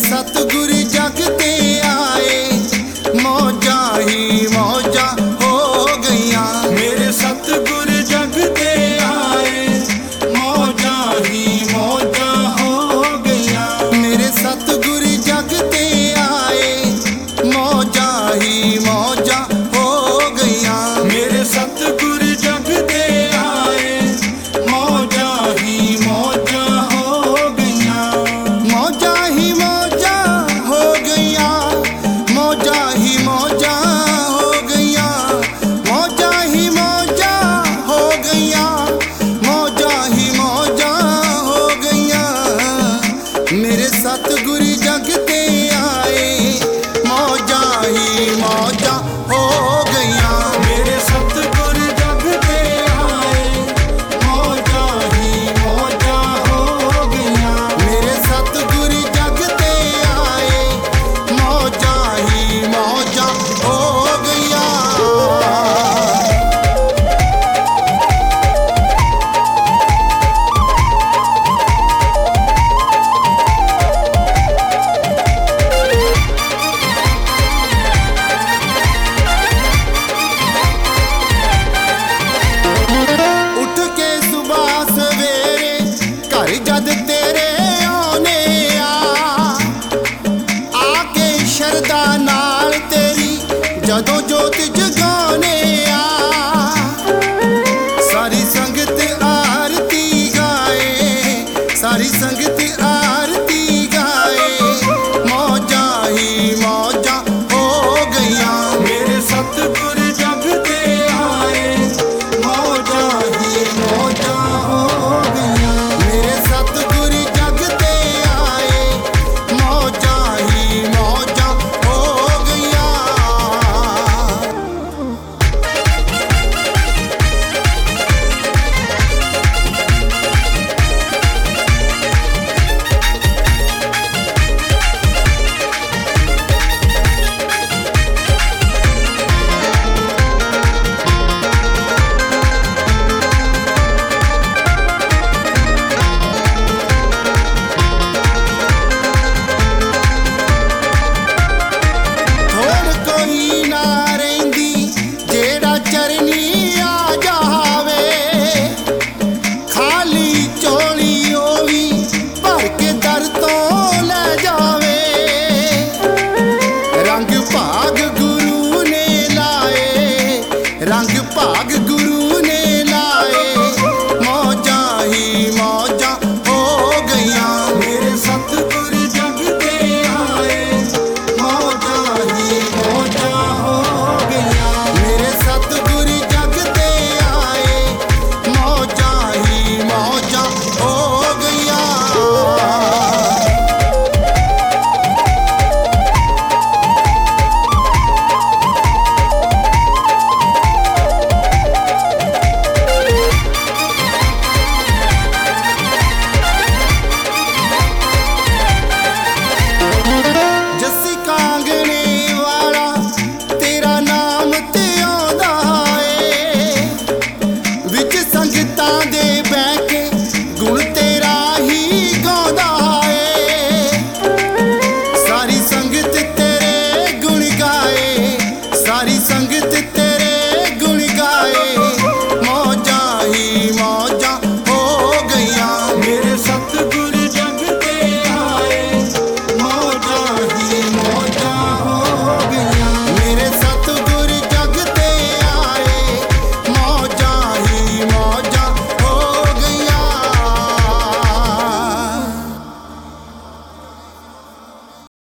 सतगुर जग ते आए, मौजा ही मौजा हो गईया। मेरे सतगुर जग ते आए, मौजा ही मौजा हो गईया। मेरे सतगुर जग ते आए, मौजा ही मौजा हो गईया। मेरे सतगुर जग ते आए, मौजा ही मौजा हो गईया। मौजा ही मौजा हो गईया, मौजा ही मौजा हो गईया। मौजा ही मौजा हो गईया, मौजा ही मौजा हो गईया। मेरे सतगुर जग ते आए, मौजा ही मौजा हो गईया। मेरे सतगुर जग ते आए, मौजा ही मौजा हो गईया। मेरे सतगुर जग ते आए, मौजा ही मौजा हो गईया। उठ के सुबह सवेरे घर जद तेरे आने आके शरदा नाल तेरी जदों